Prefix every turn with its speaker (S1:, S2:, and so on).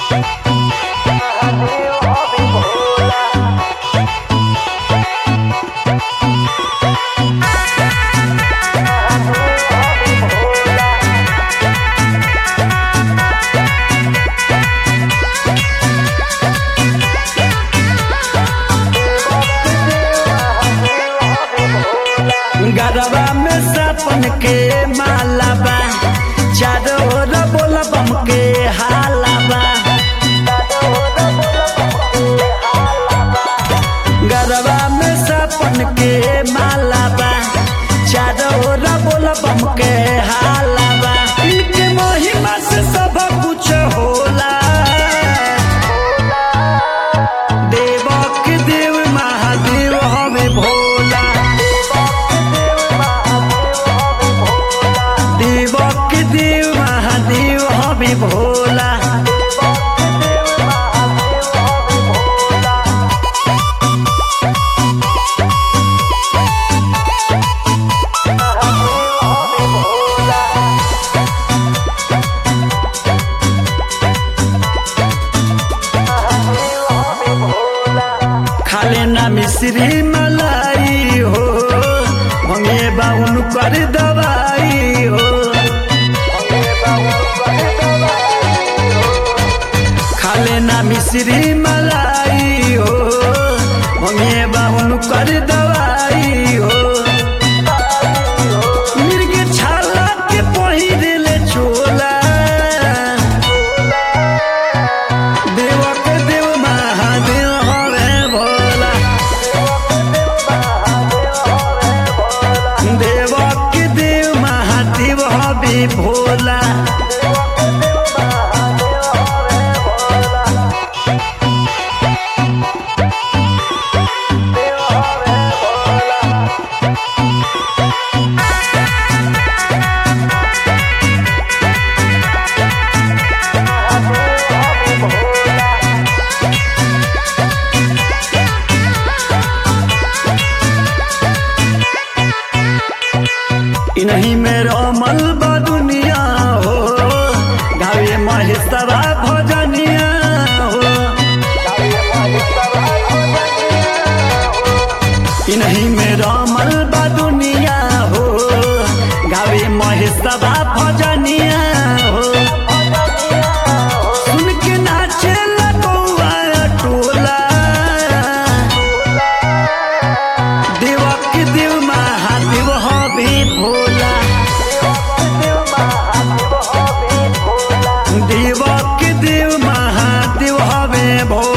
S1: गरबा में सपन के माला बा, चारों ओर बोला बम के हाला बा। गरबा में सपन के माला बा, चारों ओर बोला बम के हाला बा। इनके महिमा से सब कुछ होला, देवक देव महादेव हमें भोला। देवक देव महादेव हमें भोला। खाले ना मिश्री मलाई हो, भंगे बाउन कर दवाई हो। खाले ना मिश्री मलाई हो, भंगे बाउन कर दवाई हो। मिर्ग छाला के पहिरले चोला, देवक देव महादेव हमें भोला। देवक देव महादेव हमें भोला। इन्हीं में रमल बा दुनिया हो, गावे महेशवा भजनिया हो। इन्हीं में रमल बा दुनिया हो, गावे महेशवा भजनिया हो। सुन के नाचे लगौआ टोला, देवक देव महादेव हमें भोला। देवक देव महादेव हमें भोला।